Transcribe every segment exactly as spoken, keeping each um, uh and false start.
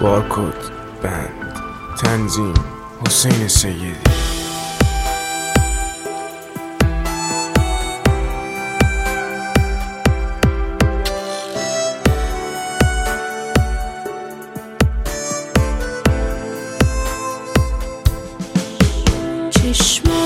بارکد بند تنظیم حسین سیدی. چشمات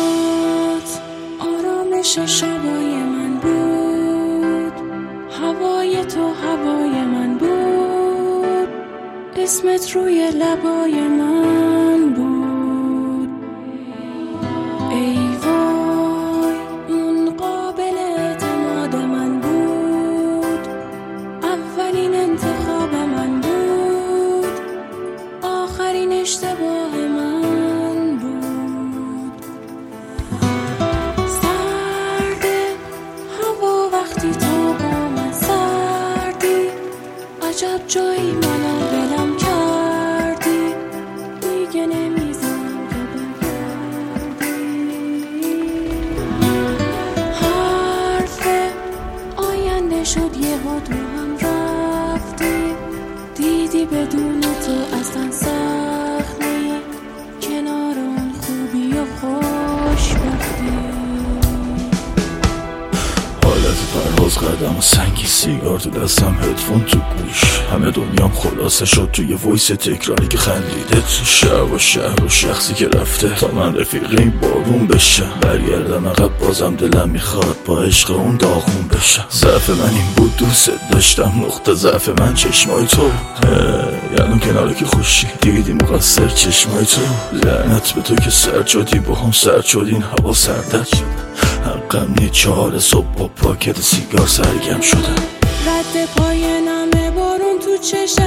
آرامش شبای من بود، هوای تو هوای من بود، اسمت روی لبای من بود. ای وای اون قابل اعتماد من بود، اولین انتخاب من بود، آخرین اشتباه من. عجب جایی منو دلم کردی، دیگه نمیزنم که بگردی. حرف آینده شد یهو تو هم رفتی، دیدی بدون تو اصلا سخت نی، کنار اون خوبی و خوشبختی. حالت پرواز قدم و سنگی، سیگار تو دستم، هدفون تو گوش، همه دنیام خلاصه شد توی وایس تکراری که خندیده تو شهر و شهر و شخصی که رفته تا من رفیق این بارون بشم. برگردم عقب بازم دلم میخواد با عشق اون داغون بشم. ضعف من این بود دوست داشتم، نقطه ضعف من چشمای تو. یعنی کناره که خوشی دیدی مقصر چشمای تو. لعنت به تو که سرد شدی با هم سرد شد این هوا سردت شد. حقم نی چهار صبح با پاکت سیگار سرگم شدم. رد پای نمه بارون تو چشم